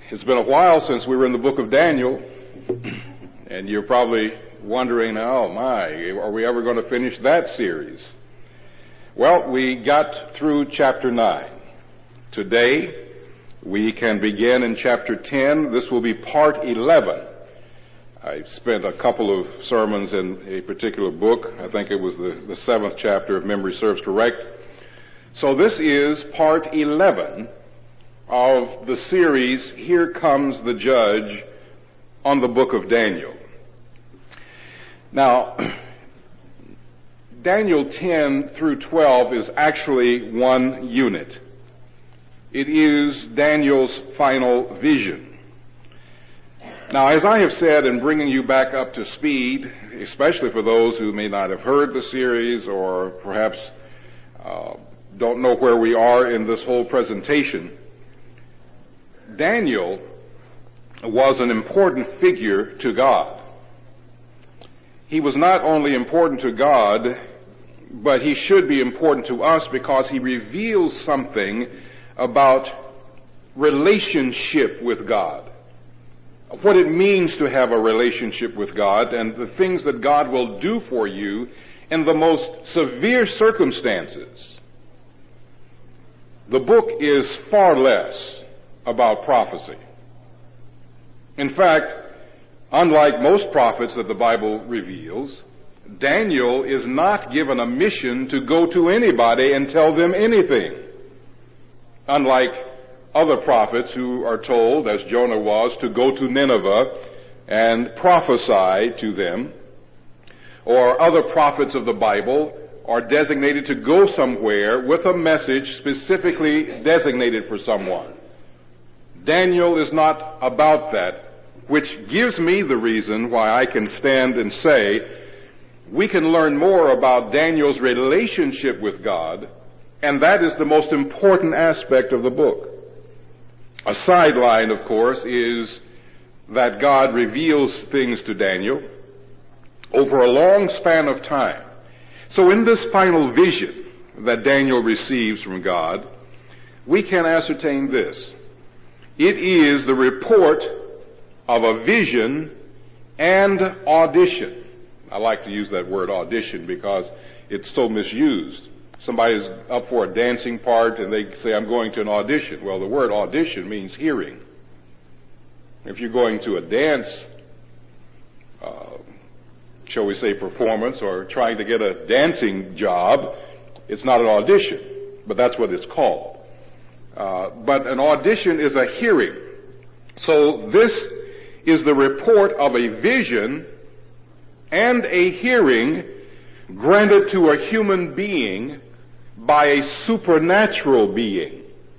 It's been a while since we were in the book of Daniel, and you're probably wondering, oh my, are we ever going to finish that series? Well, we got through chapter 9. Today, we can begin in chapter 10. This will be part 11. I spent a couple of sermons in a particular book. I think it was the 7th chapter, if memory serves correct. So this is part 11 of the series, Here Comes the Judge, on the book of Daniel. Now, Daniel 10 through 12 is actually one unit. It is Daniel's final vision. Now, as I have said in bringing you back up to speed, especially for those who may not have heard the series or perhaps don't know where we are in this whole presentation, Daniel was an important figure to God. He was not only important to God, but he should be important to us because he reveals something about relationship with God, what it means to have a relationship with God, and the things that God will do for you in the most severe circumstances. The book is far less about prophecy. In fact, unlike most prophets that the Bible reveals, Daniel is not given a mission to go to anybody and tell them anything. Unlike other prophets who are told, as Jonah was, to go to Nineveh and prophesy to them, or other prophets of the Bible are designated to go somewhere with a message specifically designated for someone. Daniel is not about that, which gives me the reason why I can stand and say we can learn more about Daniel's relationship with God, and that is the most important aspect of the book. A sideline, of course, is that God reveals things to Daniel over a long span of time. So in this final vision that Daniel receives from God, we can ascertain this. It is the report of a vision and audition. I like to use that word audition because it's so misused. Somebody's up for a dancing part and they say, I'm going to an audition. Well, the word audition means hearing. If you're going to a dance, shall we say performance, or trying to get a dancing job, it's not an audition, but that's what it's called. But an audition is a hearing. So this is the report of a vision and a hearing granted to a human being by a supernatural being.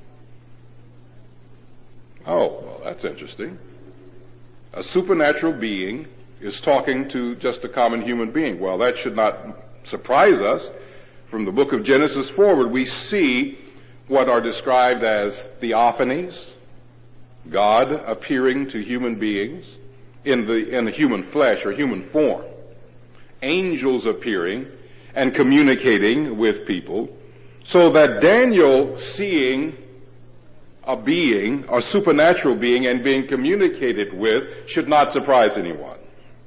Oh, well, that's interesting. A supernatural being is talking to just a common human being. Well, that should not surprise us. From the book of Genesis forward, we see what are described as theophanies, God appearing to human beings in the human flesh or human form, angels appearing and communicating with people, so that Daniel seeing a being, a supernatural being, and being communicated with should not surprise anyone.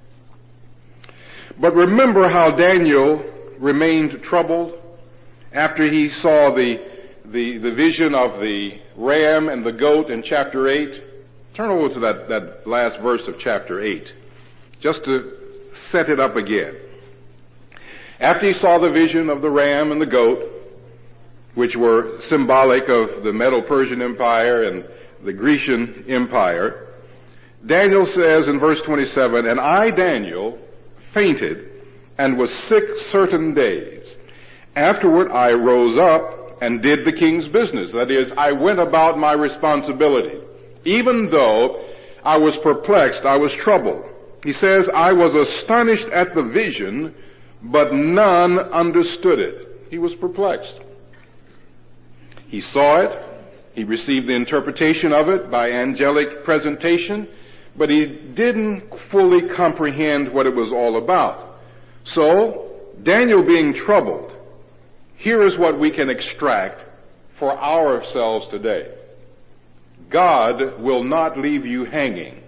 But remember how Daniel remained troubled after he saw the vision of the ram and the goat in chapter 8. Turn over to that last verse of chapter 8, just to set it up again. After he saw the vision of the ram and the goat, which were symbolic of the Medo-Persian Empire and the Grecian Empire, Daniel says in verse 27, and I, Daniel, fainted and was sick certain days. Afterward I rose up and did the king's business. That is, I went about my responsibility. Even though I was perplexed, I was troubled. He says, I was astonished at the vision, but none understood it. He was perplexed. He saw it. He received the interpretation of it by angelic presentation, but he didn't fully comprehend what it was all about. So, Daniel being troubled, here is what we can extract for ourselves today. God will not leave you hanging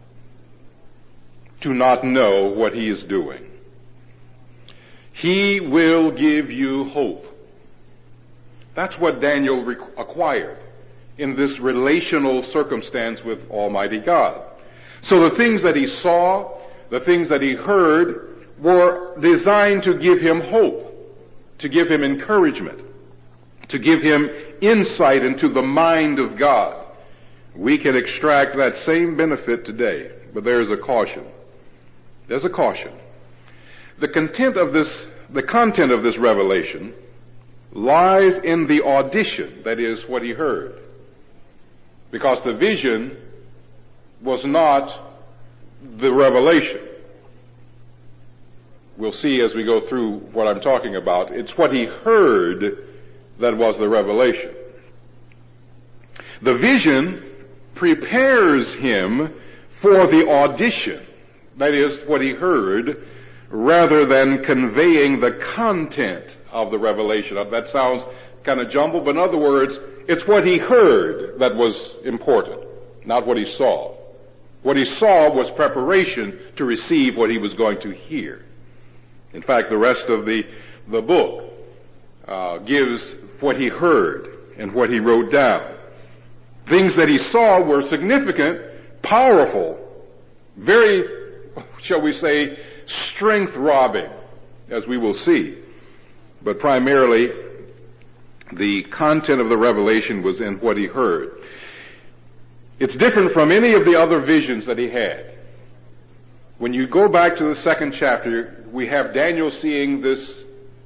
to not know what He is doing. He will give you hope. That's what Daniel acquired in this relational circumstance with Almighty God. So the things that he saw, the things that he heard, were designed to give him hope, to give him encouragement, to give him insight into the mind of God. We can extract that same benefit today, but there is a caution. There's a caution. The content of this revelation lies in the audition, that is, what he heard. Because the vision was not the revelation. We'll see as we go through what I'm talking about. It's what he heard that was the revelation. The vision prepares him for the audition, that is, what he heard, rather than conveying the content of the revelation. That sounds kind of jumbled, but in other words, it's what he heard that was important, not what he saw. What he saw was preparation to receive what he was going to hear. In fact, the rest of the book gives what he heard and what he wrote down. Things that he saw were significant, powerful, very, shall we say, strength-robbing, as we will see. But primarily, the content of the revelation was in what he heard. It's different from any of the other visions that he had. When you go back to the second chapter, we have Daniel seeing this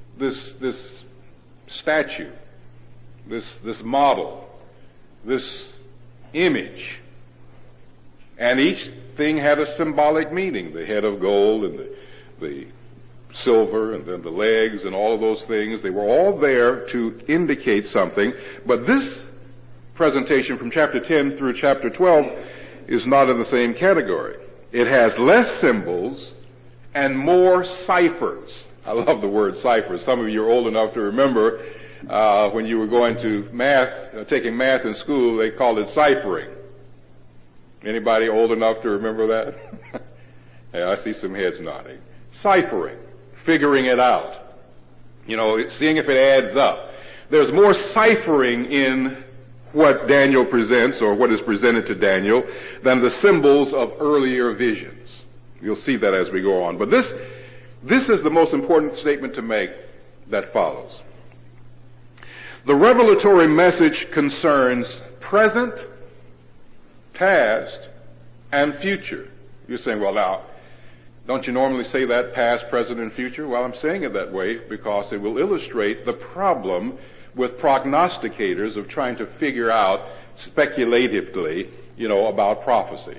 statue, this model, this image. And each thing had a symbolic meaning. The head of gold and the silver and then the legs and all of those things. They were all there to indicate something. But this presentation from chapter 10 through chapter 12 is not in the same category. It has less symbols and more ciphers. I love the word ciphers. Some of you are old enough to remember when you were going to math, taking math in school, they called it ciphering. Anybody old enough to remember that? Yeah, I see some heads nodding. Ciphering, figuring it out. You know, seeing if it adds up. There's more ciphering in what Daniel presents, or what is presented to Daniel, than the symbols of earlier visions. You'll see that as we go on. But this is the most important statement to make that follows. The revelatory message concerns present, past, and future. You're saying, well, now, don't you normally say that, past, present, and future? Well, I'm saying it that way because it will illustrate the problem with prognosticators of trying to figure out speculatively, about prophecy.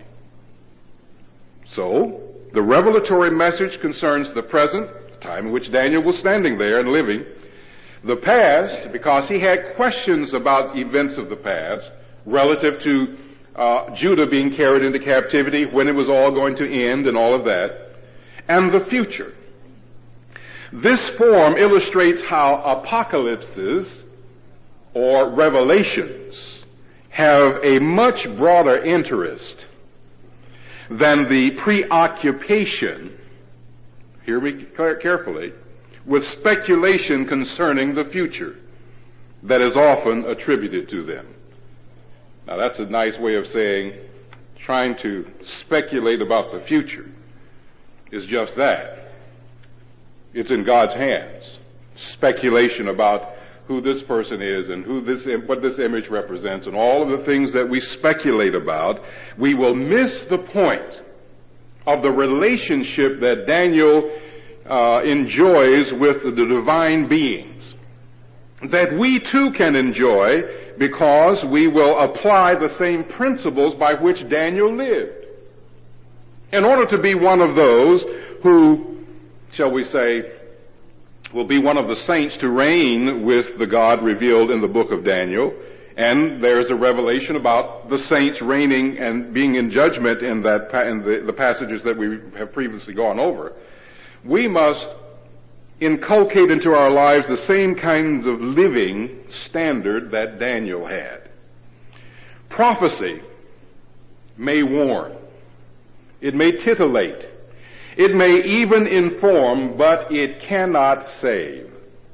So, the revelatory message concerns the present, the time in which Daniel was standing there and living. The past, because he had questions about events of the past relative to Judah being carried into captivity, when it was all going to end and all of that. And the future. This form illustrates how apocalypses or revelations have a much broader interest than the preoccupation, hear me carefully, with speculation concerning the future that is often attributed to them. Now that's a nice way of saying trying to speculate about the future is just that. It's in God's hands. Speculation about who this person is and what this image represents and all of the things that we speculate about, we will miss the point of the relationship that Daniel enjoys with the divine beings, that we too can enjoy because we will apply the same principles by which Daniel lived. In order to be one of those who, shall we say, will be one of the saints to reign with the God revealed in the book of Daniel, and there's a revelation about the saints reigning and being in judgment in the passages that we have previously gone over. We must inculcate into our lives the same kinds of living standard that Daniel had. Prophecy may warn. It may titillate. It may even inform, but it cannot save.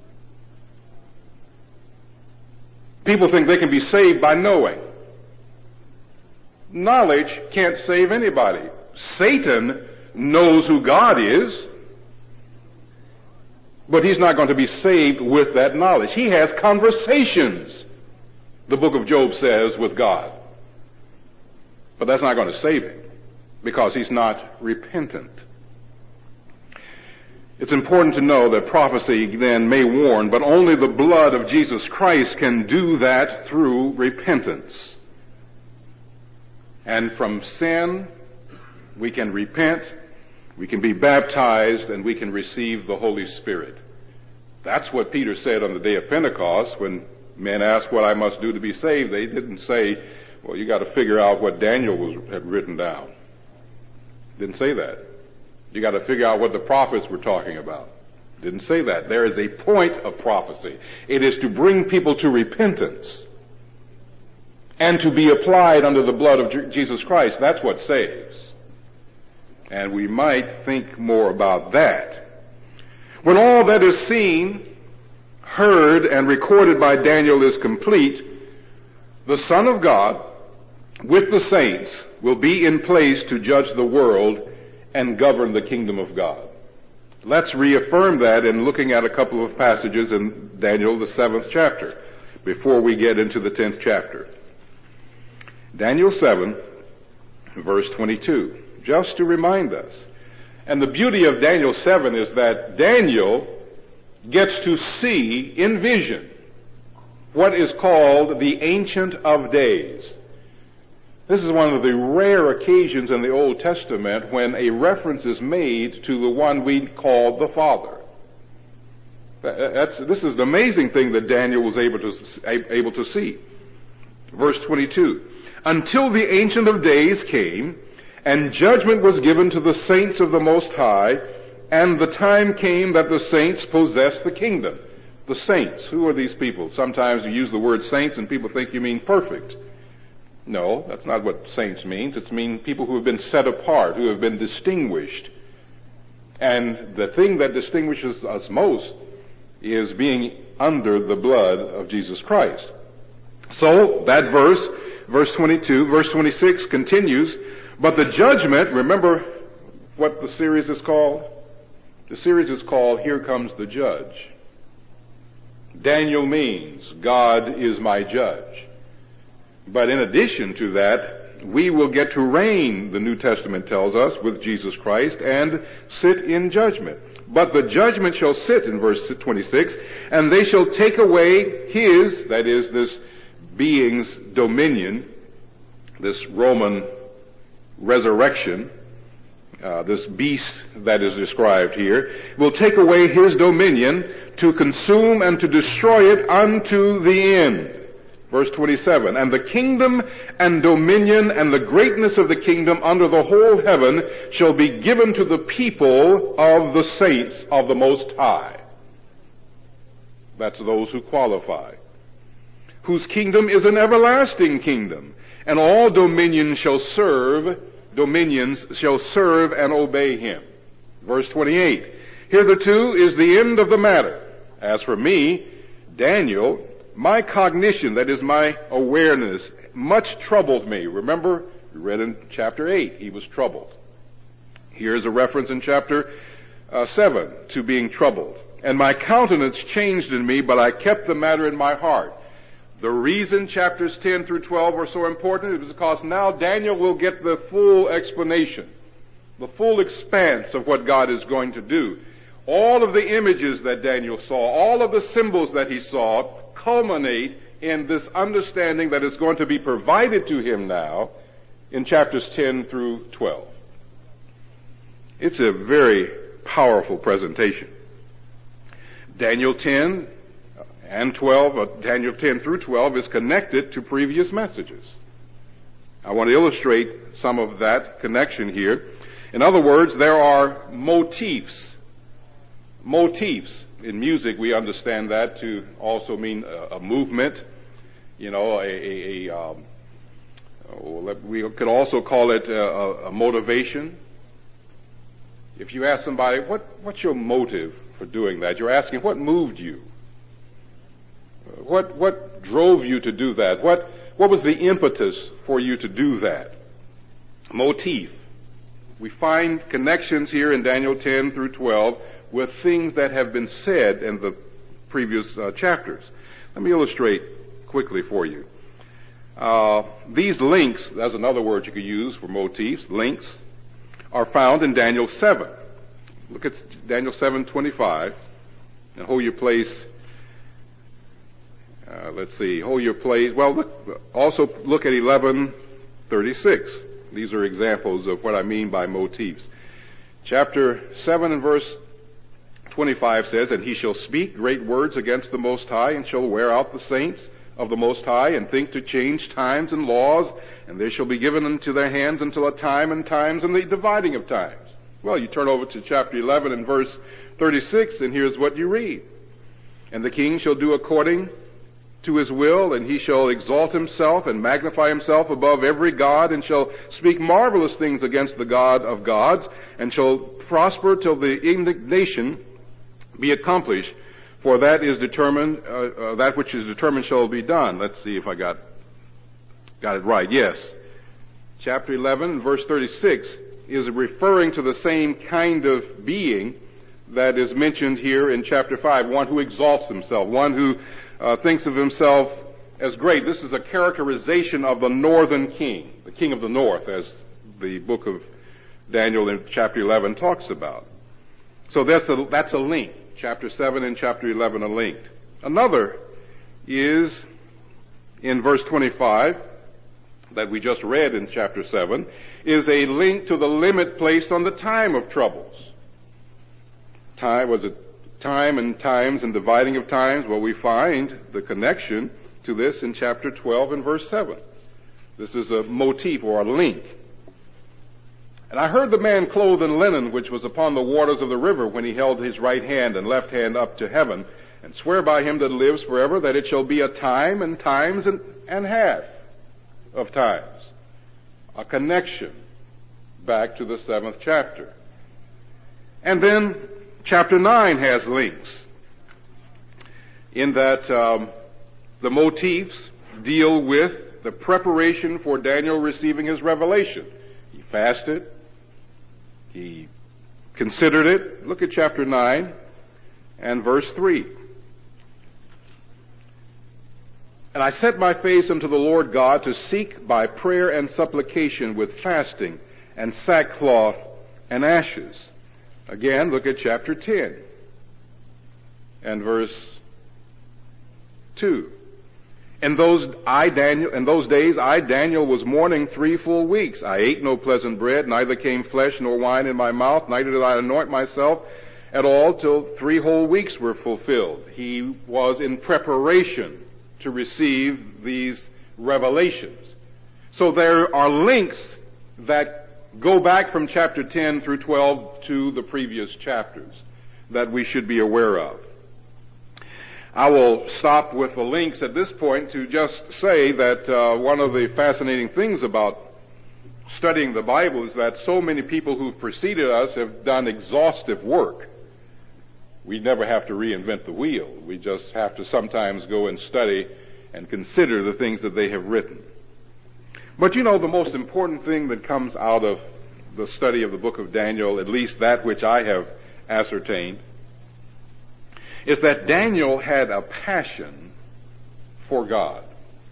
People think they can be saved by knowing. Knowledge can't save anybody. Satan knows who God is, but he's not going to be saved with that knowledge. He has conversations, the book of Job says, with God. But that's not going to save him, because he's not repentant. It's important to know that prophecy then may warn, but only the blood of Jesus Christ can do that through repentance. And from sin, we can repent, we can be baptized, and we can receive the Holy Spirit. That's what Peter said on the day of Pentecost when men asked what I must do to be saved. They didn't say, well, you got to figure out what Daniel had written down. Didn't say that. You got to figure out what the prophets were talking about. Didn't say that. There is a point of prophecy. It is to bring people to repentance and to be applied under the blood of Jesus Christ. That's what saves. And we might think more about that. When all that is seen, heard, and recorded by Daniel is complete, the Son of God with the saints will be in place to judge the world and govern the kingdom of God. Let's reaffirm that in looking at a couple of passages in Daniel, the 7th chapter, before we get into the 10th chapter. Daniel 7, verse 22, just to remind us. And the beauty of Daniel 7 is that Daniel gets to see in vision what is called the Ancient of Days. This is one of the rare occasions in the Old Testament when a reference is made to the one we call the Father. This is the amazing thing that Daniel was able to see. Verse 22, until the Ancient of Days came, and judgment was given to the saints of the Most High, and the time came that the saints possessed the kingdom. The saints, who are these people? Sometimes you use the word saints and people think you mean perfect. No, that's not what saints means. It means people who have been set apart, who have been distinguished. And the thing that distinguishes us most is being under the blood of Jesus Christ. So, that verse 22, verse 26 continues, but the judgment, remember what the series is called? The series is called Here Comes the Judge. Daniel means God is my judge. But in addition to that, we will get to reign, the New Testament tells us, with Jesus Christ and sit in judgment. But the judgment shall sit, in verse 26, and they shall take away his, that is, this being's dominion, this Roman resurrection, this beast that is described here, will take away his dominion to consume and to destroy it unto the end. Verse 27, and the kingdom and dominion and the greatness of the kingdom under the whole heaven shall be given to the people of the saints of the Most High. That's those who qualify. Whose kingdom is an everlasting kingdom, and all dominions shall serve and obey him. Verse 28, hitherto is the end of the matter. As for me, Daniel, my cognition, that is my awareness, much troubled me. Remember, we read in chapter 8, he was troubled. Here's a reference in chapter 7 to being troubled. And my countenance changed in me, but I kept the matter in my heart. The reason chapters 10 through 12 are so important is because now Daniel will get the full explanation, the full expanse of what God is going to do. All of the images that Daniel saw, all of the symbols that he saw, culminate in this understanding that is going to be provided to him now in chapters 10 through 12. It's a very powerful presentation. Daniel 10 and 12, Daniel 10 through 12 is connected to previous messages. I want to illustrate some of that connection here. In other words, there are motifs. Motifs. In music, we understand that to also mean a movement, We could also call it a motivation. If you ask somebody, what's your motive for doing that? You're asking, what moved you? What drove you to do that? What was the impetus for you to do that? Motif. We find connections here in Daniel 10 through 12 with things that have been said in the previous chapters. Let me illustrate quickly for you. These links, that's another word you could use for motifs, links, are found in Daniel 7. Look at Daniel 7:25 and hold your place. Hold your place. Well, also look at 11:36. These are examples of what I mean by motifs. Chapter 7 and verse 25 says, "And he shall speak great words against the Most High, and shall wear out the saints of the Most High, and think to change times and laws, and they shall be given into their hands until a time and times and the dividing of times." Well, you turn over to chapter 11 and verse 36, and here's what you read. "And the king shall do according to his will, and he shall exalt himself and magnify himself above every god, and shall speak marvelous things against the God of gods, and shall prosper till the indignation be accomplished, for that is determined, that which is determined shall be done." Let's see if I got it right. Yes. Chapter 11, verse 36 is referring to the same kind of being that is mentioned here in chapter 5, one who exalts himself, one who thinks of himself as great. This is a characterization of the northern king, the king of the north, as the book of Daniel in chapter 11 talks about. So that's a link. Chapter 7 and chapter 11 are linked. Another is in verse 25 that we just read in chapter 7 is a link to the limit placed on the time of troubles. Time and times and dividing of times? Well, we find the connection to this in chapter 12 and verse 7. This is a motif or a link. "And I heard the man clothed in linen which was upon the waters of the river when he held his right hand and left hand up to heaven, and swear by him that lives forever that it shall be a time and times and half of times." A connection back to the 7th chapter. And then chapter 9 has links in that the motifs deal with the preparation for Daniel receiving his revelation. He fasted. He considered it. Look at chapter 9 and verse 3. "And I set my face unto the Lord God to seek by prayer and supplication with fasting and sackcloth and ashes." Again, look at chapter 10 and verse 2. In those days I, Daniel, was mourning 3 full weeks. I ate no pleasant bread, neither came flesh nor wine in my mouth, neither did I anoint myself at all till 3 whole weeks were fulfilled. He was in preparation to receive these revelations. So there are links that go back from chapter 10 through 12 to the previous chapters that we should be aware of. I will stop with the links at this point to just say that one of the fascinating things about studying the Bible is that so many people who've preceded us have done exhaustive work. We never have to reinvent the wheel. We just have to sometimes go and study and consider the things that they have written. But you know, the most important thing that comes out of the study of the book of Daniel, at least that which I have ascertained, is that Daniel had a passion for God.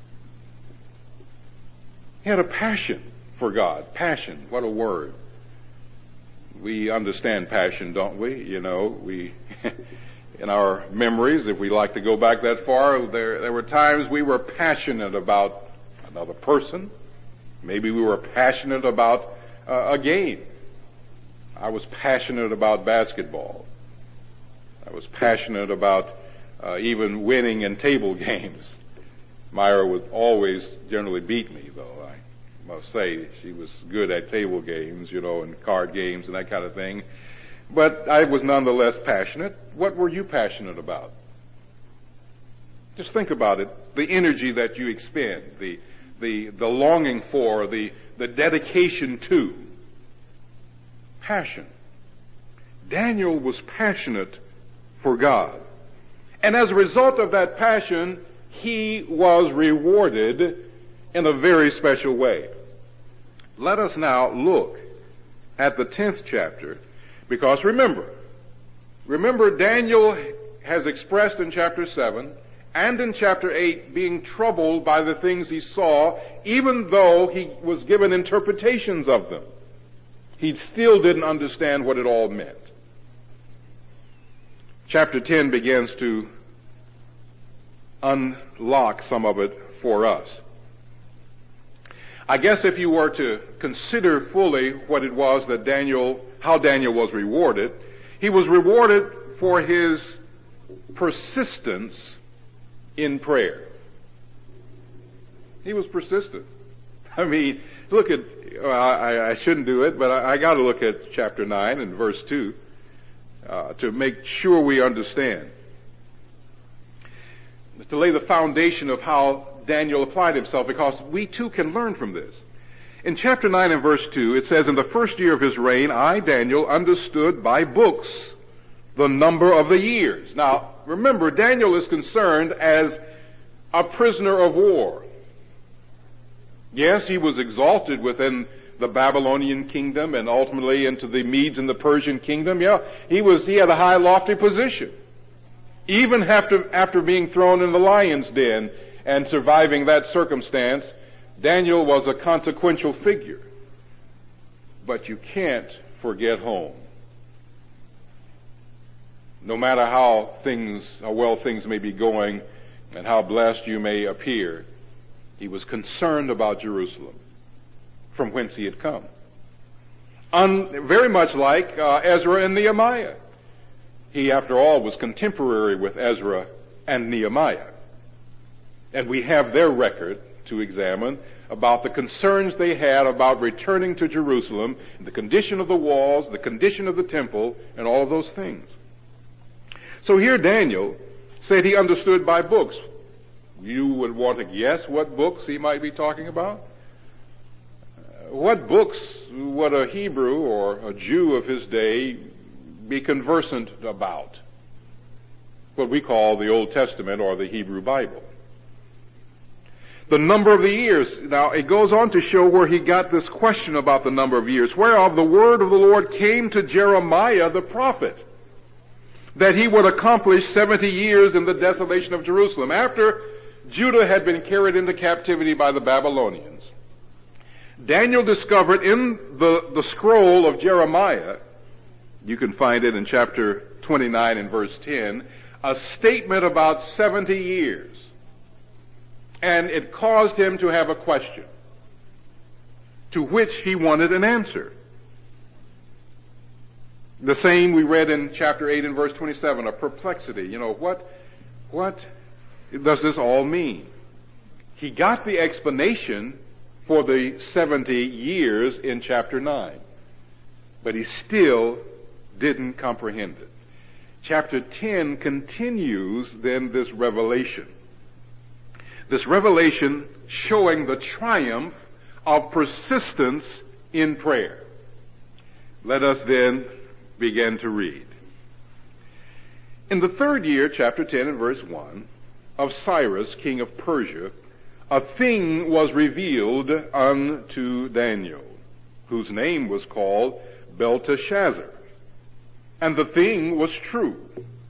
He had a passion for God. Passion, what a word. We understand passion, don't we? You know, we, in our memories, if we like to go back that far, there were times we were passionate about another person. Maybe we were passionate about a game. I was passionate about basketball. I was passionate about even winning in table games. Myra would always generally beat me, though. I must say she was good at table games, you know, and card games and that kind of thing. But I was nonetheless passionate. What were you passionate about? Just think about it. The energy that you expend, the the longing for, the dedication to. Passion. Daniel was passionate for God. And as a result of that passion, he was rewarded in a very special way. Let us now look at the 10th chapter, because remember, Daniel has expressed in chapter 7 and in chapter 8 being troubled by the things he saw, even though he was given interpretations of them. He still didn't understand what it all meant. Chapter 10 begins to unlock some of it for us. I guess if you were to consider fully what it was that how Daniel was rewarded, he was rewarded for his persistence in prayer. He was persistent. I mean, look at, I shouldn't do it, but I got to look at chapter 9 and verse 2 to make sure we understand. To lay the foundation of how Daniel applied himself, because we too can learn from this. In chapter 9 and verse 2, it says, "In the first year of his reign, I, Daniel, understood by books the number of the years." Now, remember, Daniel is concerned as a prisoner of war. Yes, he was exalted within the Babylonian kingdom and ultimately into the Medes and the Persian kingdom. Yeah, he had a high, lofty position. Even after being thrown in the lion's den and surviving that circumstance, Daniel was a consequential figure. But you can't forget home. No matter how well things may be going and how blessed you may appear, he was concerned about Jerusalem, from whence he had come. Very much like Ezra and Nehemiah. He, after all, was contemporary with Ezra and Nehemiah. And we have their record to examine about the concerns they had about returning to Jerusalem, the condition of the walls, the condition of the temple, and all of those things. So here Daniel said he understood by books. You would want to guess what books he might be talking about? What books would a Hebrew or a Jew of his day be conversant about? What we call the Old Testament or the Hebrew Bible. The number of the years. Now, it goes on to show where he got this question about the number of years. Whereof the word of the Lord came to Jeremiah the prophet, that he would accomplish 70 years in the desolation of Jerusalem, after Judah had been carried into captivity by the Babylonians. Daniel discovered in the scroll of Jeremiah, you can find it in chapter 29 and verse 10, a statement about 70 years. And it caused him to have a question, to which he wanted an answer. The same we read in chapter 8 and verse 27, a perplexity. You know, what does this all mean? He got the explanation for the 70 years in chapter 9, but he still didn't comprehend it. Chapter 10 continues then this revelation. This revelation showing the triumph of persistence in prayer. Let us then begin to read. In the 3rd year, chapter 10 and verse 1, of Cyrus, king of Persia, a thing was revealed unto Daniel, whose name was called Belteshazzar. And the thing was true.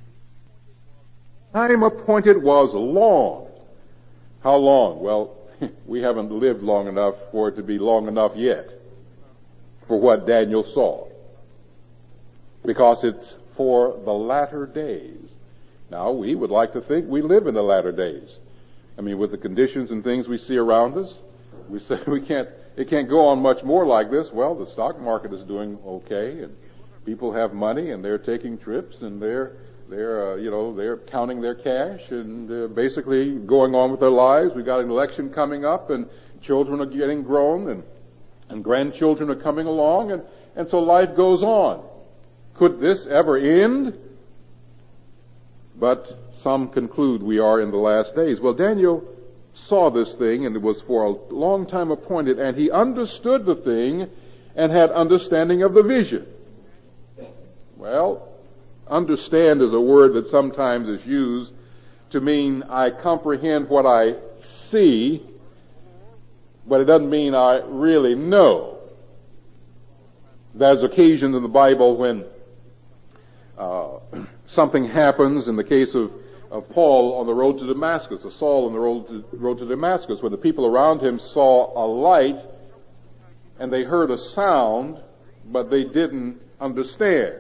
Time appointed was long. How long? Well, we haven't lived long enough for it to be long enough yet for what Daniel saw, because it's for the latter days. Now, we would like to think we live in the latter days. I mean, with the conditions and things we see around us, we say it can't go on much more like this. Well, the stock market is doing okay, and people have money, and they're taking trips, and they're counting their cash and basically going on with their lives. We've got an election coming up, and children are getting grown, and grandchildren are coming along, and so life goes on. Could this ever end? But some conclude we are in the last days. Well, Daniel saw this thing, and it was for a long time appointed, and he understood the thing and had understanding of the vision. Well, understand is a word that sometimes is used to mean I comprehend what I see, but it doesn't mean I really know. There's occasions in the Bible when something happens. In the case of Paul on the road to Damascus, or Saul on the road to Damascus, when the people around him saw a light and they heard a sound, but they didn't understand.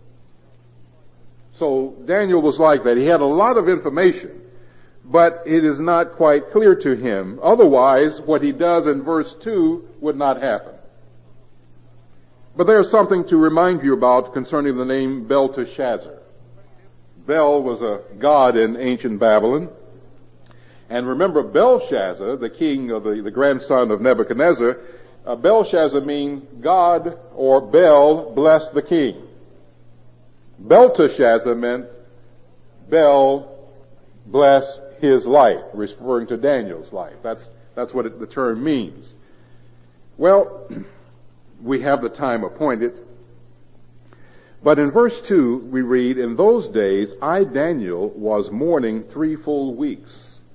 So Daniel was like that. He had a lot of information, but it is not quite clear to him. Otherwise, what he does in verse 2 would not happen. But there's something to remind you about concerning the name Belteshazzar. Bel was a god in ancient Babylon. And remember, Belshazzar, the king of the grandson of Nebuchadnezzar, Belshazzar means God, or Bel, bless the king. Belteshazzar meant Bel, bless his life, referring to Daniel's life. That's what the term means. Well, we have the time appointed. But in verse 2, we read, in those days, I, Daniel, was mourning 3 full weeks.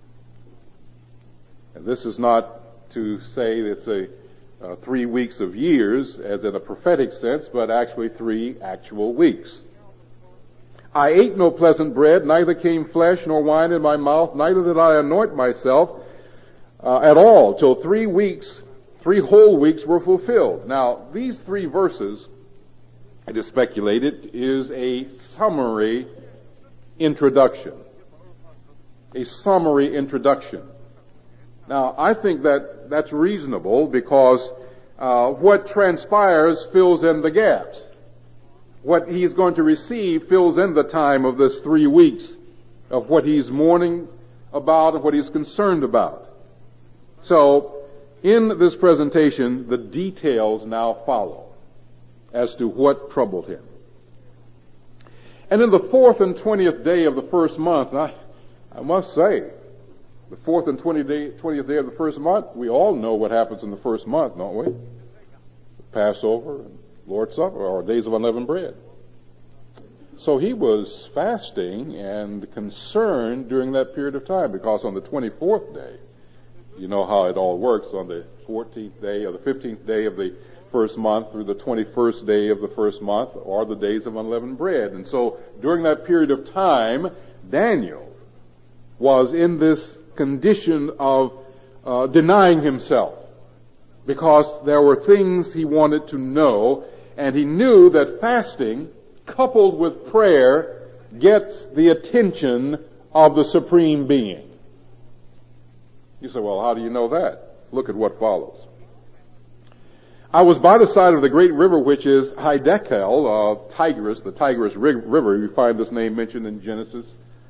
And this is not to say it's 3 weeks of years, as in a prophetic sense, but actually 3 actual weeks. I ate no pleasant bread, neither came flesh nor wine in my mouth, neither did I anoint myself at all, till 3 whole weeks were fulfilled. Now, these 3 verses, it is speculated, is a summary introduction. A summary introduction. Now, I think that's reasonable because what transpires fills in the gaps. What he's going to receive fills in the time of this 3 weeks of what he's mourning about and what he's concerned about. So, in this presentation, the details now follow as to what troubled him. And in the 4th and 20th day of the first month, I must say, the 4th and 20th day of the first month, we all know what happens in the first month, don't we? Passover and Lord's Supper, or days of unleavened bread. So he was fasting and concerned during that period of time, because on the 24th day, you know how it all works, on the 14th day or the 15th day of the first month through the 21st day of the first month are the days of unleavened bread. And so during that period of time, Daniel was in this condition of denying himself, because there were things he wanted to know, and he knew that fasting coupled with prayer gets the attention of the Supreme Being. You say, well, how do you know that? Look at what follows. I was by the side of the great river, which is Hiddekel, Tigris, the Tigris River. You find this name mentioned in Genesis,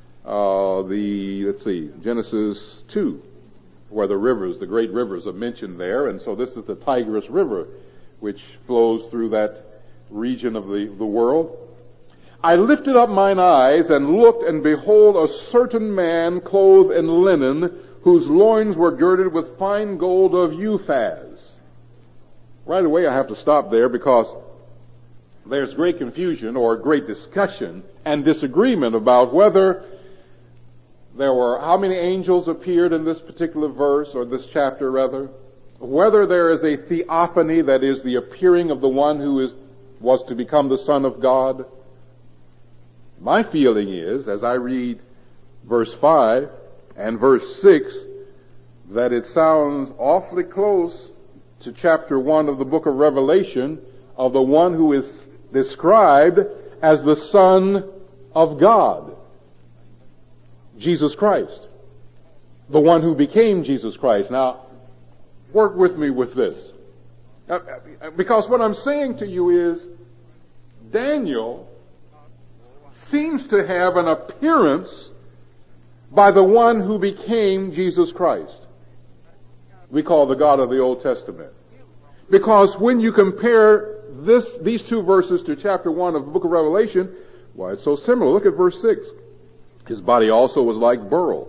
Genesis 2, where the great rivers are mentioned there. And so this is the Tigris River, which flows through that region of the world. I lifted up mine eyes and looked, and behold, a certain man clothed in linen, whose loins were girded with fine gold of Uphaz. Right away I have to stop there, because there's great confusion or great discussion and disagreement about whether how many angels appeared in this particular verse, or this chapter rather, whether there is a theophany, that is the appearing of the one who was to become the Son of God. My feeling is, as I read verse 5 and verse 6, that it sounds awfully close to chapter 1 of the book of Revelation, of the one who is described as the Son of God, Jesus Christ, the one who became Jesus Christ. Now, work with me with this, because what I'm saying to you is, Daniel seems to have an appearance by the one who became Jesus Christ. We call the God of the Old Testament. Because when you compare these 2 verses to chapter 1 of the book of Revelation, why, it's so similar. Look at verse 6. His body also was like beryl,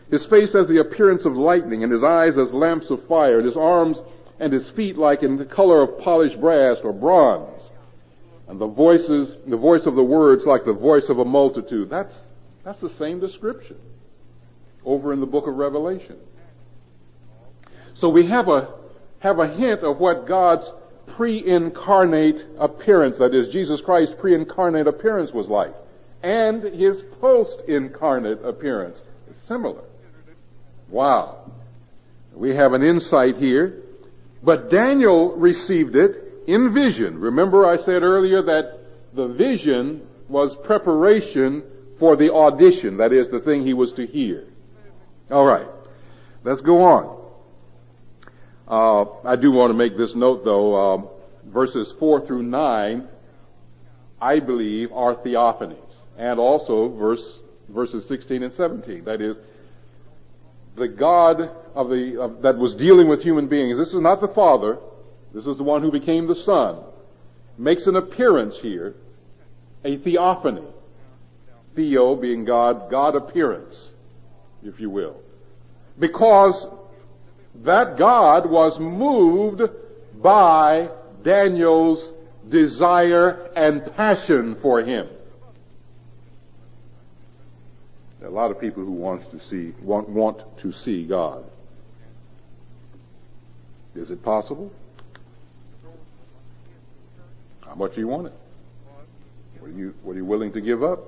His face as the appearance of lightning, and his eyes as lamps of fire, and his arms and his feet like in the color of polished brass or bronze. And the voice of the words like the voice of a multitude. That's the same description over in the book of Revelation. So we have a hint of what God's pre-incarnate appearance, that is, Jesus Christ's pre-incarnate appearance was like. And his post-incarnate appearance is similar. Wow. We have an insight here. But Daniel received it in vision. Remember I said earlier that the vision was preparation for the audition, that is, the thing he was to hear. All right. Let's go on. I do want to make this note, though. Verses 4 through 9, I believe, are theophanies. And also verses 16 and 17. That is, the God that was dealing with human beings. This is not the Father. This is the one who became the Son. Makes an appearance here. A theophany. Theo being God, God appearance, if you will. Because that God was moved by Daniel's desire and passion for him. There are a lot of people who want to see God. Is it possible? How much do you want it? What are you willing to give up?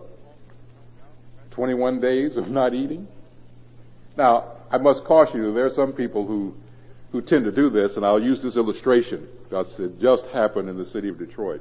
21 days of not eating? Now, I must caution you, there are some people who tend to do this, and I'll use this illustration because it just happened in the city of Detroit.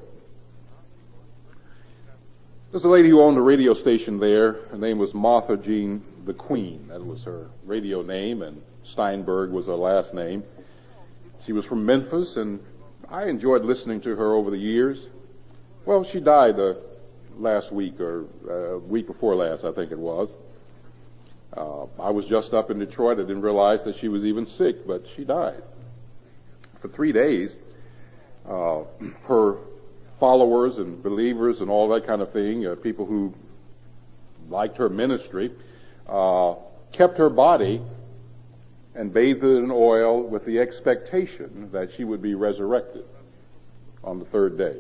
There's a lady who owned a radio station there. Her name was Martha Jean the Queen. That was her radio name, and Steinberg was her last name. She was from Memphis, and I enjoyed listening to her over the years. Well, she died last week, or week before last, I think it was. I was just up in Detroit. I didn't realize that she was even sick, but she died. For 3 days, her followers and believers and all that kind of thing, people who liked her ministry, kept her body and bathed it in oil with the expectation that she would be resurrected on the third day.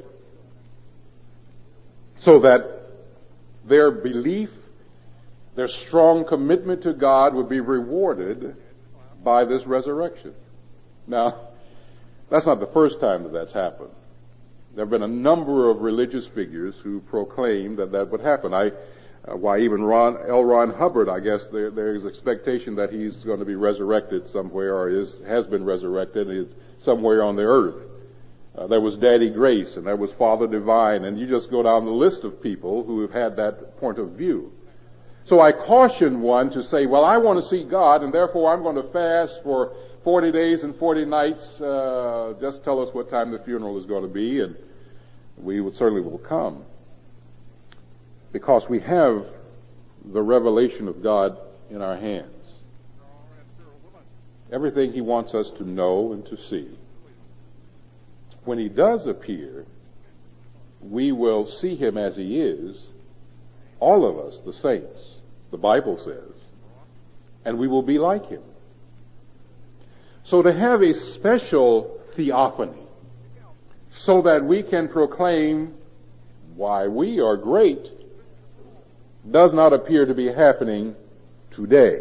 So that their belief, their strong commitment to God would be rewarded by this resurrection. Now, that's not the first time that that's happened. There have been a number of religious figures who proclaimed that would happen. Why even L. Ron Hubbard, I guess there is expectation that he's going to be resurrected somewhere, or has been resurrected, is somewhere on the earth. There was Daddy Grace, and there was Father Divine, and you just go down the list of people who have had that point of view. So I caution one to say, well, I want to see God, and therefore I'm going to fast for 40 days and 40 nights. Just tell us what time the funeral is going to be, and we certainly will come. Because we have the revelation of God in our hands. Everything He wants us to know and to see. When He does appear, we will see Him as He is, all of us, the saints, the Bible says, and we will be like Him. So to have a special theophany, so that we can proclaim why we are great, does not appear to be happening today.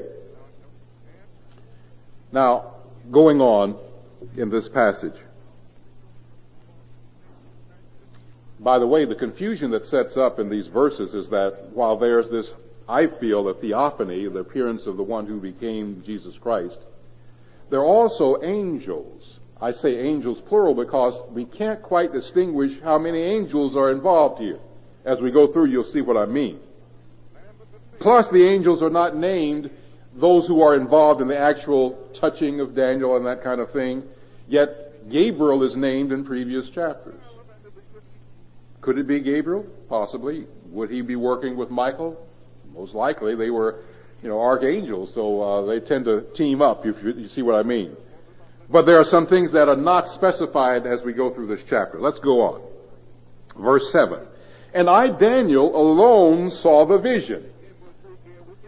Now, going on in this passage. By the way, the confusion that sets up in these verses is that while there's this, I feel, a theophany, the appearance of the one who became Jesus Christ, there are also angels. I say angels plural because we can't quite distinguish how many angels are involved here. As we go through, you'll see what I mean. Plus, the angels are not named those who are involved in the actual touching of Daniel and that kind of thing, yet Gabriel is named in previous chapters. Could it be Gabriel? Possibly. Would he be working with Michael? Most likely. They were, archangels, so they tend to team up, if you see what I mean. But there are some things that are not specified as we go through this chapter. Let's go on. Verse 7. And I, Daniel, alone saw the vision.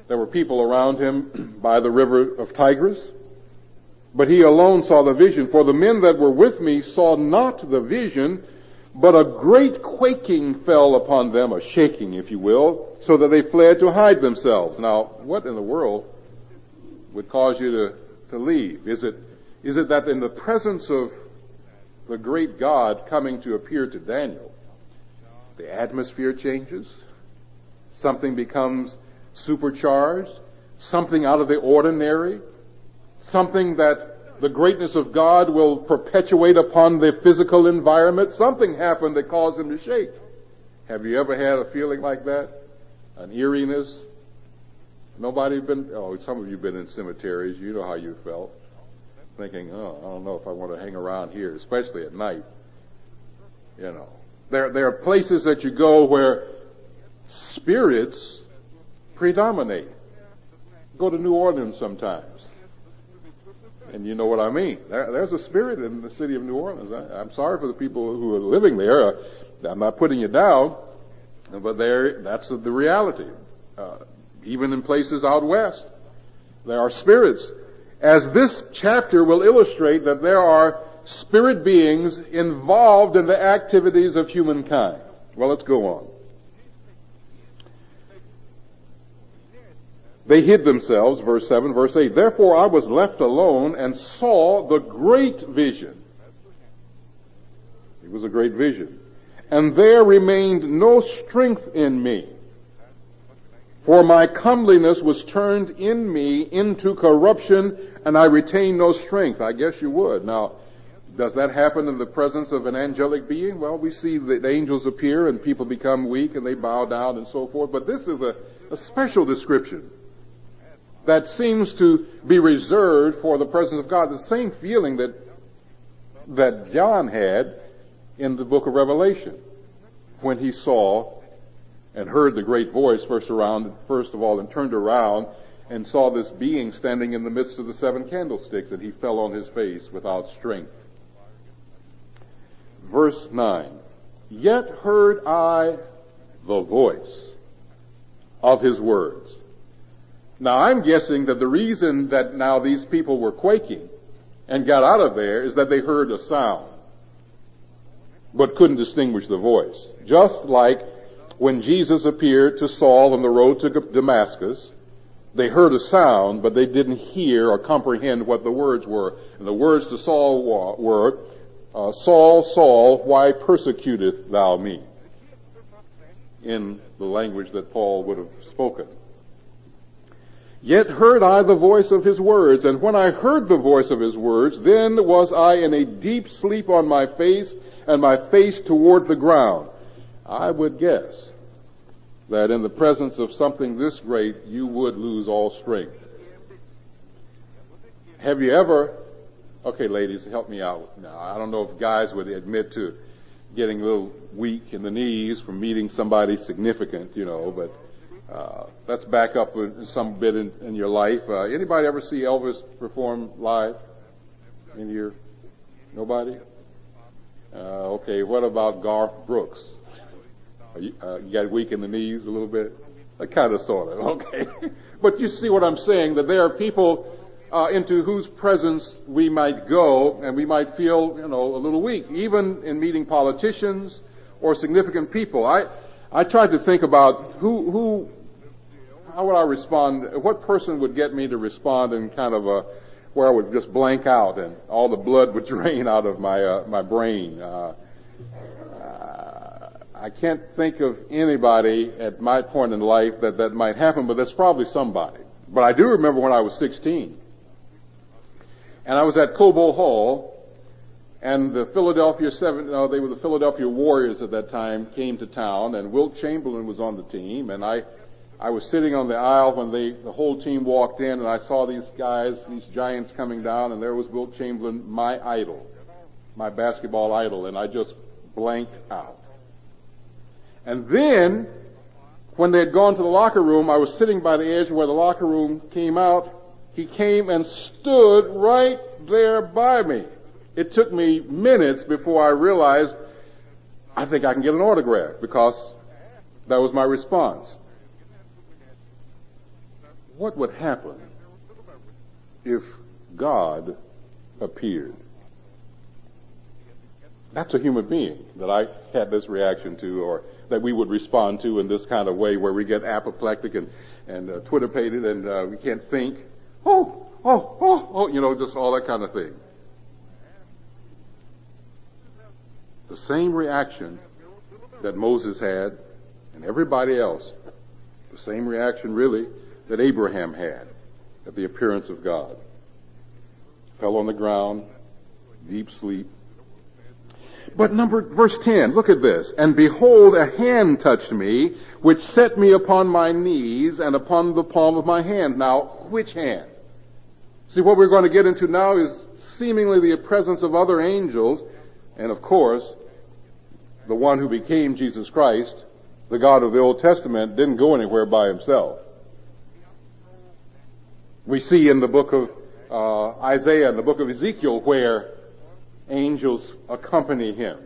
There were people around him by the river of Tigris, but he alone saw the vision. For the men that were with me saw not the vision, but a great quaking fell upon them, a shaking, if you will, so that they fled to hide themselves. Now, what in the world would cause you to leave? Is it that in the presence of the great God coming to appear to Daniel, the atmosphere changes, something becomes supercharged, something out of the ordinary, something that the greatness of God will perpetuate upon the physical environment? Something happened that caused him to shake. Have you ever had a feeling like that? An eeriness? Nobody been, some of you have been in cemeteries, you know how you felt. Thinking, I don't know if I want to hang around here, especially at night. You know. There are places that you go where spirits predominate. Go to New Orleans sometimes. And you know what I mean. There's a spirit in the city of New Orleans. I'm sorry for the people who are living there. I'm not putting you down, but that's the reality. Even in places out west, there are spirits. As this chapter will illustrate, that there are spirit beings involved in the activities of humankind. Well, let's go on. They hid themselves, verse 7, verse 8. Therefore I was left alone and saw the great vision. It was a great vision. And there remained no strength in me. For my comeliness was turned in me into corruption, and I retained no strength. I guess you would. Now, does that happen in the presence of an angelic being? Well, we see the angels appear and people become weak and they bow down and so forth. But this is a special description that seems to be reserved for the presence of God. The same feeling that John had in the book of Revelation when he saw and heard the great voice first of all, and turned around and saw this being standing in the midst of the 7 candlesticks, and he fell on his face without strength. Verse 9, yet heard I the voice of his words. Now I'm guessing that the reason that now these people were quaking and got out of there is that they heard a sound, but couldn't distinguish the voice. Just like when Jesus appeared to Saul on the road to Damascus, they heard a sound, but they didn't hear or comprehend what the words were. And the words to Saul were, Saul, Saul, why persecutest thou me? In the language that Paul would have spoken. Yet heard I the voice of his words, and when I heard the voice of his words, then was I in a deep sleep on my face, and my face toward the ground. I would guess that in the presence of something this great, you would lose all strength. Have you ever, okay ladies, help me out. Now, I don't know if guys would admit to getting a little weak in the knees from meeting somebody significant, but let's back up some bit in your life. Anybody ever see Elvis perform live in here? Nobody? Okay, what about Garth Brooks? You got weak in the knees a little bit? Kind of, sort of, okay. But you see what I'm saying, that there are people into whose presence we might go and we might feel, a little weak, even in meeting politicians or significant people. I tried to think about how would I respond, what person would get me to respond in kind of where I would just blank out and all the blood would drain out of my brain. I can't think of anybody at my point in life that might happen, but there's probably somebody. But I do remember when I was 16, and I was at Cobo Hall, and the they were the Philadelphia Warriors at that time, came to town, and Wilt Chamberlain was on the team, and I was sitting on the aisle when the whole team walked in, and I saw these guys, these giants coming down, and there was Wilt Chamberlain, my idol, my basketball idol, and I just blanked out. And then, when they had gone to the locker room, I was sitting by the edge where the locker room came out. He came and stood right there by me. It took me minutes before I realized I think I can get an autograph, because that was my response. what would happen if God appeared? That's a human being that I had this reaction to, or that we would respond to in this kind of way, where we get apoplectic and Twitter-pated and we can't think. Just all that kind of thing. The same reaction that Moses had and everybody else, the same reaction really that Abraham had at the appearance of God. Fell on the ground, deep sleep. But verse 10, look at this. And behold, a hand touched me, which set me upon my knees and upon the palm of my hand. Now, which hand? See, what we're going to get into now is seemingly the presence of other angels, and of course, the one who became Jesus Christ, the God of the Old Testament, didn't go anywhere by himself. We see in the book of Isaiah and the book of Ezekiel where angels accompany him.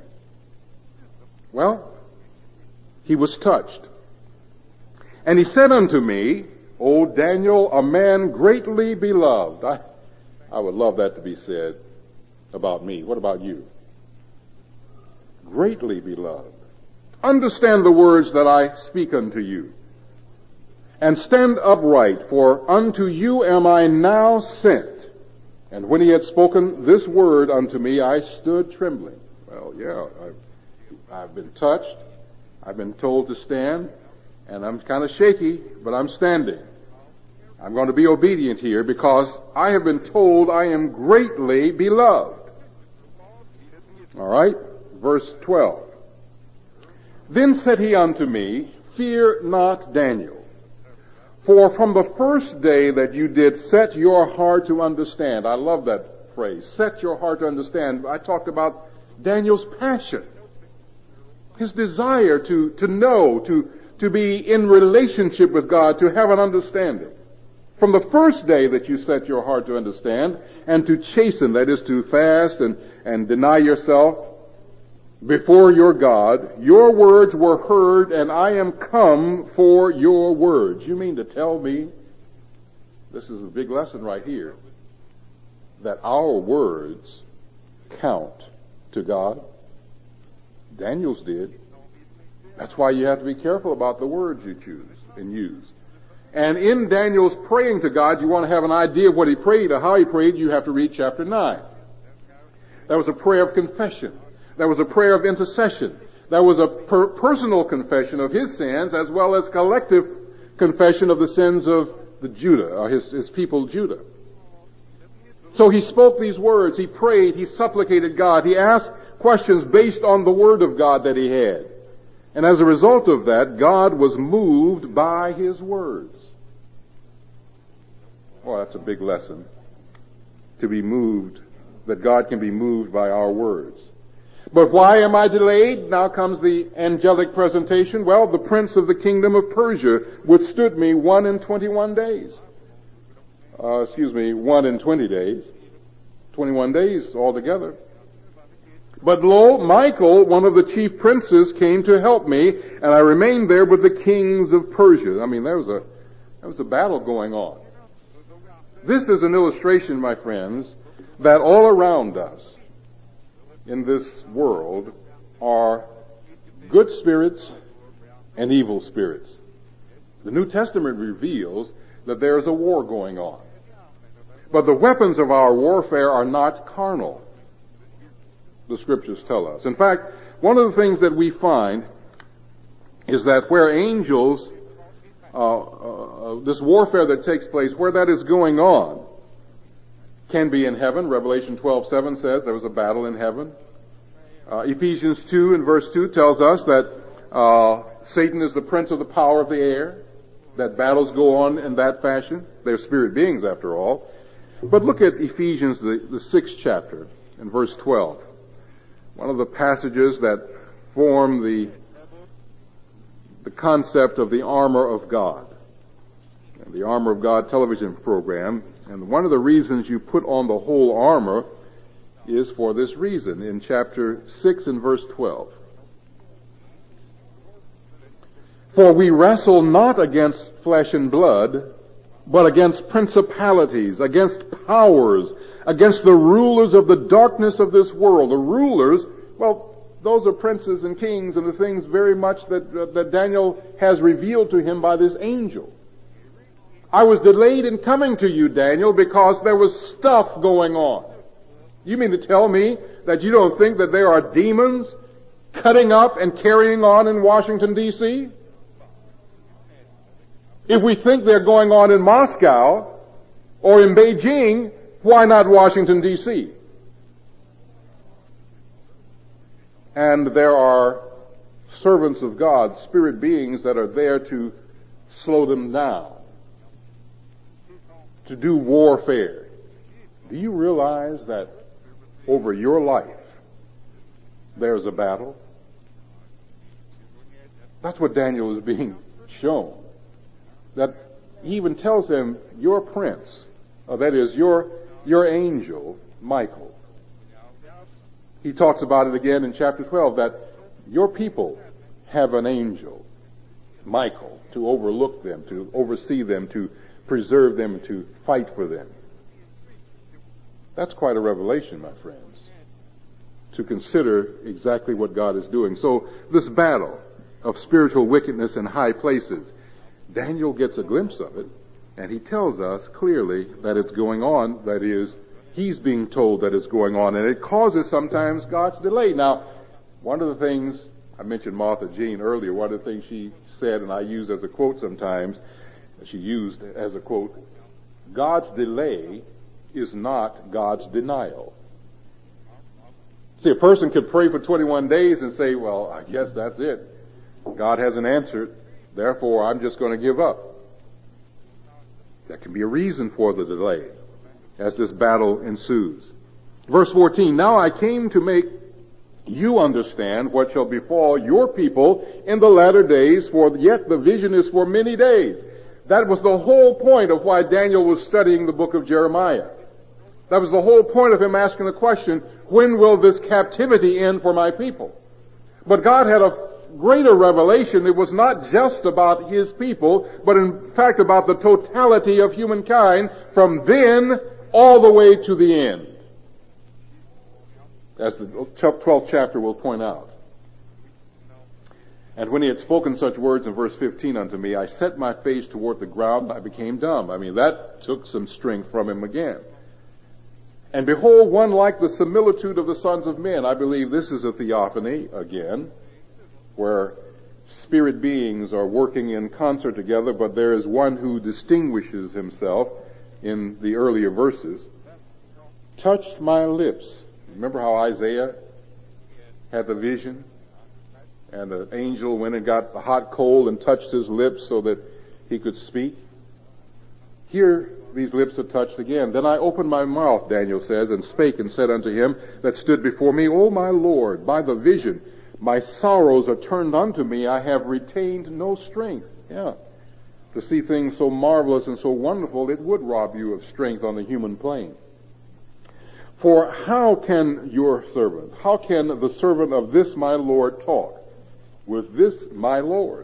Well, he was touched. And he said unto me, O Daniel, a man greatly beloved. I would love that to be said about me. What about you? Greatly beloved. Understand the words that I speak unto you, and stand upright, for unto you am I now sent. And when he had spoken this word unto me, I stood trembling. Well, yeah, I've been touched. I've been told to stand, and I'm kind of shaky, but I'm standing. I'm going to be obedient here because I have been told I am greatly beloved. All right, verse 12. Then said he unto me, Fear not, Daniel, for from the first day that you did set your heart to understand. I love that phrase, set your heart to understand. I talked about Daniel's passion, his desire to know, to be in relationship with God, to have an understanding. From the first day that you set your heart to understand and to chasten, that is to fast and deny yourself before your God, your words were heard, and I am come for your words. You mean to tell me, this is a big lesson right here, that our words count to God? Daniel's did. That's why you have to be careful about the words you choose and use. And in Daniel's praying to God, you want to have an idea of what he prayed or how he prayed, you have to read chapter 9. That was a prayer of confession. That was a prayer of intercession. That was a personal confession of his sins as well as collective confession of the sins of the Judah, or his people Judah. So he spoke these words, he prayed, he supplicated God, he asked questions based on the word of God that he had. And as a result of that, God was moved by his words. Oh, that's a big lesson. To be moved, that God can be moved by our words. But why am I delayed? Now comes the angelic presentation. Well, the prince of the kingdom of Persia withstood me 1 and 21 days. 1 and 20 days. 21 days altogether. But lo, Michael, one of the chief princes, came to help me, and I remained there with the kings of Persia. I mean, there was a battle going on. This is an illustration, my friends, that all around us in this world are good spirits and evil spirits. The New Testament reveals that there is a war going on. But the weapons of our warfare are not carnal, the scriptures tell us. In fact, one of the things that we find is that where angels, this warfare that takes place, where that is going on, can be in heaven. Revelation 12:7 says there was a battle in heaven. Ephesians 2 and verse 2 tells us that Satan is the prince of the power of the air, that battles go on in that fashion. They're spirit beings after all. But look at Ephesians, the 6th chapter, and verse 12. One of the passages that form the concept of the armor of God. And the Armor of God television program. And one of the reasons you put on the whole armor is for this reason. In chapter 6 and verse 12. For we wrestle not against flesh and blood, but against principalities, against powers, against the rulers of the darkness of this world. The rulers, well, those are princes and kings and the things very much that Daniel has revealed to him by this angel. I was delayed in coming to you, Daniel, because there was stuff going on. You mean to tell me that you don't think that there are demons cutting up and carrying on in Washington, D.C.? If we think they're going on in Moscow or in Beijing, why not Washington, D.C.? And there are servants of God, spirit beings that are there to slow them down, to do warfare. Do you realize that over your life there's a battle? That's what Daniel is being shown. That he even tells him, your prince, that is, your angel, Michael. He talks about it again in chapter 12, that your people have an angel, Michael, to overlook them, to oversee them, to preserve them, to fight for them. That's quite a revelation, my friends, to consider exactly what God is doing. So this battle of spiritual wickedness in high places, Daniel gets a glimpse of it, and he tells us clearly that it's going on. That is, he's being told that it's going on, and it causes sometimes God's delay. Now, one of the things, I mentioned Martha Jean earlier, one of the things she said, and I use as a quote sometimes, she used as a quote, God's delay is not God's denial. See, a person could pray for 21 days and say, well, I guess that's it. God hasn't answered, therefore I'm just going to give up. That can be a reason for the delay as this battle ensues. Verse 14, now I came to make you understand what shall befall your people in the latter days, for yet the vision is for many days. That was the whole point of why Daniel was studying the book of Jeremiah. That was the whole point of him asking the question, when will this captivity end for my people? But God had a greater revelation. It was not just about His people, but in fact about the totality of humankind from then all the way to the end. As the 12th chapter will point out. And when he had spoken such words in verse 15 unto me, I set my face toward the ground, and I became dumb. I mean, that took some strength from him again. And behold, one like the similitude of the sons of men. I believe this is a theophany again, where spirit beings are working in concert together, but there is one who distinguishes himself in the earlier verses. Touched my lips. Remember how Isaiah had the vision? And the angel went and got a hot coal and touched his lips so that he could speak. Here, these lips are touched again. Then I opened my mouth, Daniel says, and spake and said unto him that stood before me, O my Lord, by the vision, my sorrows are turned unto me. I have retained no strength. Yeah. To see things so marvelous and so wonderful, it would rob you of strength on the human plane. For how can your servant, how can the servant of this my Lord talk with this my Lord?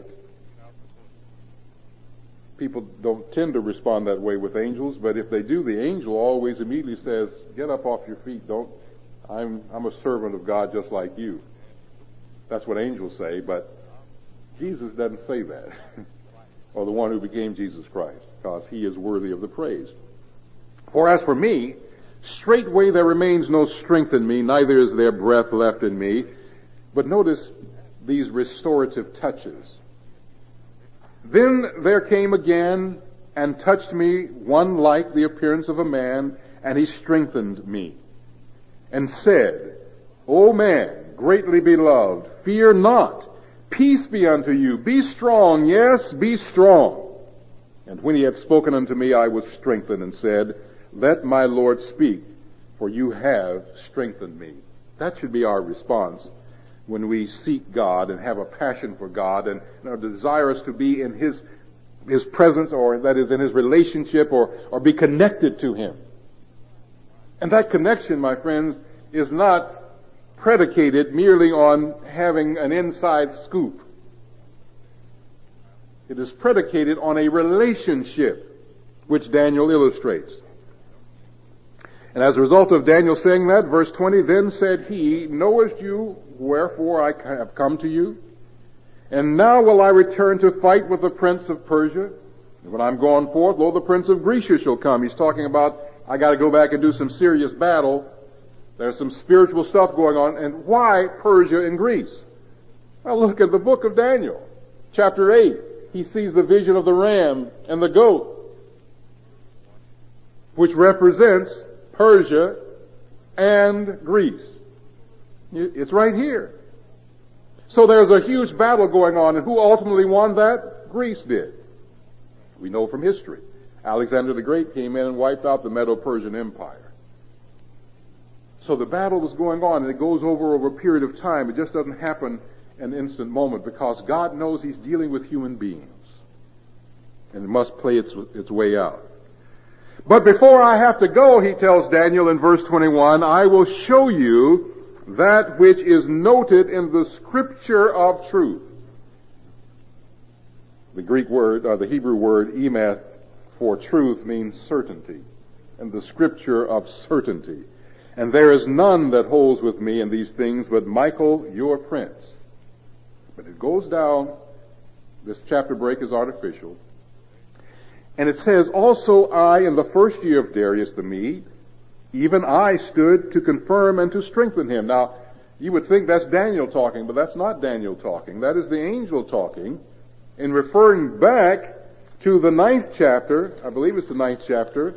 People don't tend to respond that way with angels, but if they do, the angel always immediately says, get up off your feet, I'm a servant of God just like you. That's what angels say, but Jesus doesn't say that. Or the one who became Jesus Christ, because he is worthy of the praise. For as for me, straightway there remains no strength in me, neither is there breath left in me. But notice these restorative touches. Then there came again and touched me one like the appearance of a man, and he strengthened me, and said, O man, greatly beloved, fear not, peace be unto you, be strong, yes, be strong. And when he had spoken unto me, I was strengthened, and said, let my Lord speak, for you have strengthened me. That should be our response when we seek God and have a passion for God and are desirous to be in His presence, or that is in His relationship, or be connected to Him. And that connection, my friends, is not predicated merely on having an inside scoop. It is predicated on a relationship which Daniel illustrates. And as a result of Daniel saying that, verse 20, then said he, knowest you wherefore I have come to you? And now will I return to fight with the prince of Persia? And when I'm gone forth, lo, the prince of Greece shall come. He's talking about, I gotta go back and do some serious battle. There's some spiritual stuff going on. And why Persia and Greece? Well, look at the book of Daniel. Chapter 8. He sees the vision of the ram and the goat, which represents Persia and Greece. It's right here. So there's a huge battle going on, and who ultimately won that? Greece did. We know from history. Alexander the Great came in and wiped out the Medo-Persian Empire. So the battle was going on, and it goes over a period of time. It just doesn't happen in an instant moment, because God knows He's dealing with human beings. And it must play its way out. But before I have to go, he tells Daniel in verse 21, I will show you that which is noted in the scripture of truth. The Greek word, or the Hebrew word, emeth, for truth means certainty, and the scripture of certainty. And there is none that holds with me in these things but Michael, your prince. But it goes down, this chapter break is artificial, and it says, also I, in the first year of Darius the Mede, even I stood to confirm and to strengthen him. Now, you would think that's Daniel talking, but that's not Daniel talking. That is the angel talking, in referring back to the 9th chapter. I believe it's the 9th chapter.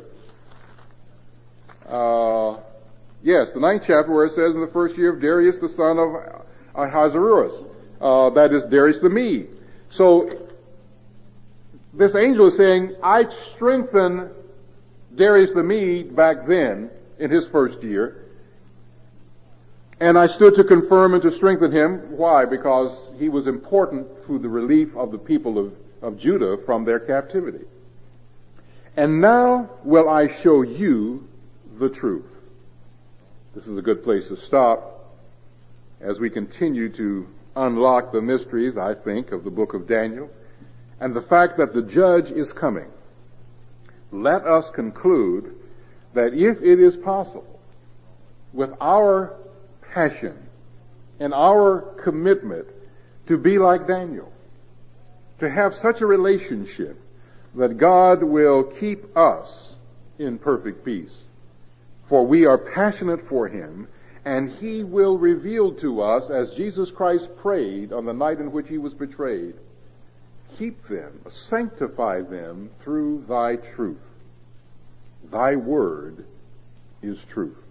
Yes, the 9th chapter, where it says, in the first year of Darius the son of Ahasuerus. That is Darius the Mede. So, this angel is saying, I strengthened Darius the Mede back then, in his first year, and I stood to confirm and to strengthen him. Why? Because he was important through the relief of the people of Judah from their captivity. And now will I show you the truth. This is a good place to stop as we continue to unlock the mysteries, I think, of the book of Daniel, and the fact that the judge is coming. Let us conclude that if it is possible, with our passion and our commitment to be like Daniel, to have such a relationship that God will keep us in perfect peace. For we are passionate for Him, and He will reveal to us, as Jesus Christ prayed on the night in which He was betrayed, keep them, sanctify them through Thy truth. Thy word is truth.